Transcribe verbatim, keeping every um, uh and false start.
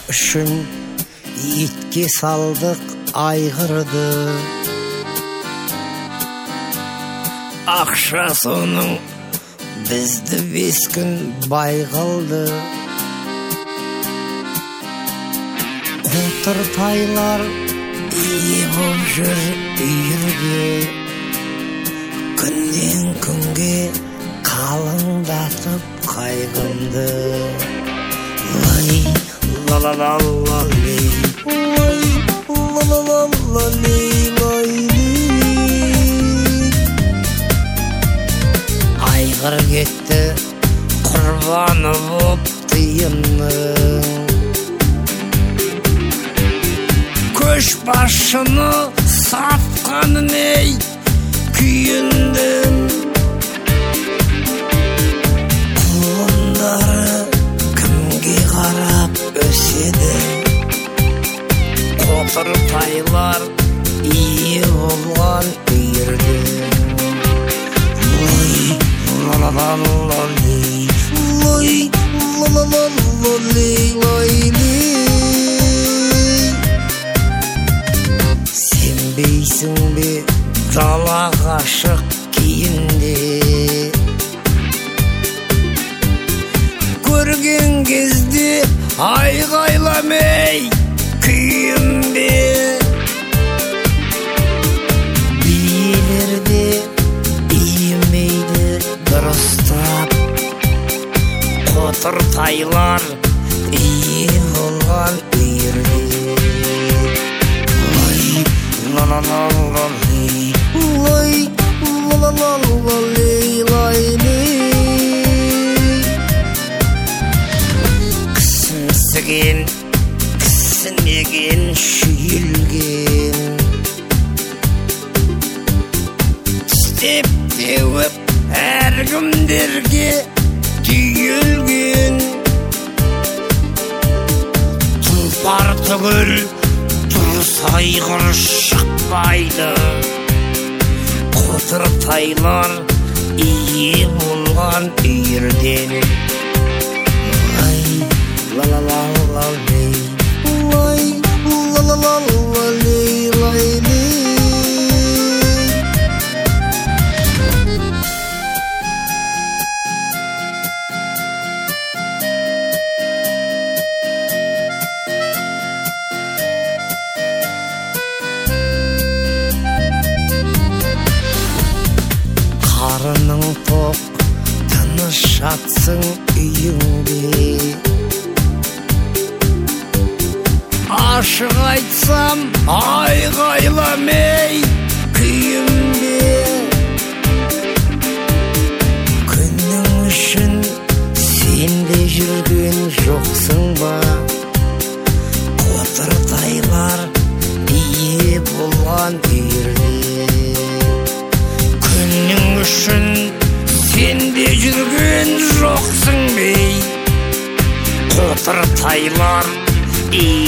үшін итке салдық айғырды. Ақша соның бізді бес күн бай қылды. Отыр тайлар ие боп жүр үйірге, күннен күнге қалыңдатып қайғымды. Лай ла ла ла ла лей, лай ла ла ла ла лей, лай лей. Айғыр кетті құрбаны боп тиынның, көшбасшыны сатқанын ей күйіндім. Құлындары кімге қарап өседі, қотыр тайлар ие болған үйірді. Лой ла ла ла ла лей, лой ла ла ла ла лей, лой лей. Сенбейсің бе дала ғашық күйінде, көрген кезде айғайламай күйімде. Биелерде иімейді дұрыстап, қотыр тайлар ие болған үйірде. La la la la lay, lay la la la la lay, lay lay. Кісінсіген, кісінеген шүйілген, тістеп теуіп әркімдерге түйілген. Тұлпар түгіл дұрыс айғыр шықпайды, қотыр тайлар ие болған үйірден. Лай ла ла ла ла лей, лай ла ла ла ла лей, лай лей. Қарының тоқ, тыныш жатсың үйіңде, ашық айтсам айғайламай күйімде. Күннің үшін сен де жүрген жоқсың ба, қотыр тайлар ие болған үйірде. Күннің үшін сен де жүрген жоқсың бей, қотыр тайлар ие